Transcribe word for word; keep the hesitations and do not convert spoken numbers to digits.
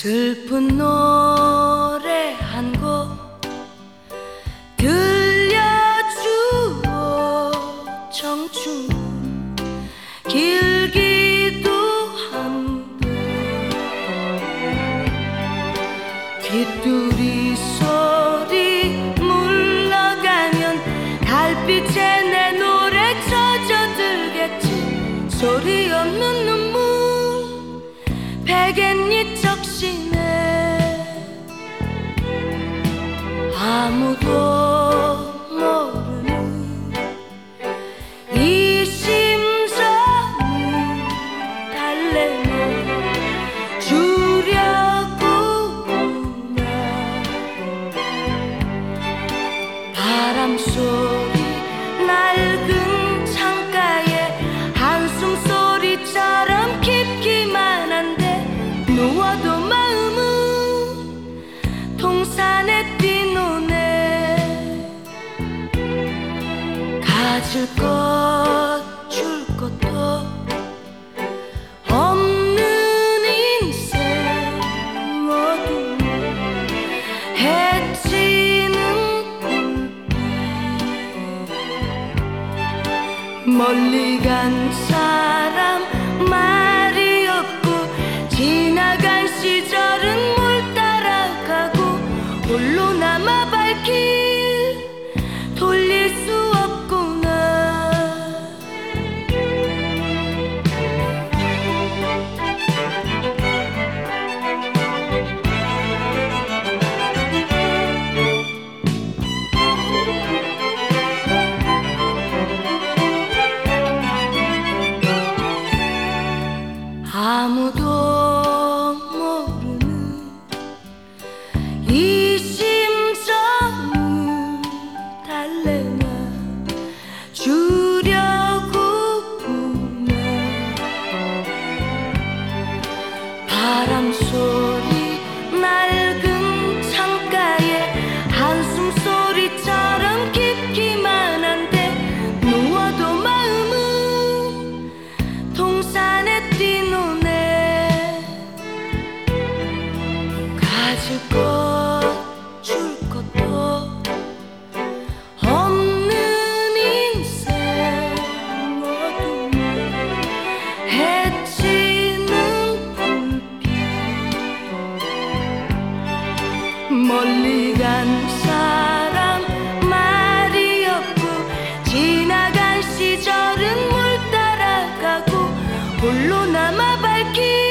슬픈 노래 한 곡 들려주어 청춘 길기도 한데 귓두리 소리 물러가면 달빛에 내 노래 젖어들겠지. 소리 없는 눈물 베갯잎 적시네. 아무도 모르는 이 심장을 달래내 주려구나. 바람소리 낡은 창가에 한숨소리처럼 깊기만 한데 누워도 마음은 동산에 뛰노네. 가질 것 줄 것도 없는 인생 어둠 해치는 불빛. 멀리 간 사람 말이 없고 지나간 시절은 물 따라가고 홀로 남아 발길 돌릴 수 없구나. 아무도 모르는 이 심정을 달래나 주려구나. 바람소리 낡은 창가에 한숨소리처럼 깊기만 한데 누워도 마음은 동산에 뛰노네. 가질 것 줄 것도 없는 인생 어둠 해치는 불빛. 멀리 간 사람 말이 없고 지나간 시절은 물 따라가고 홀로 남아 발길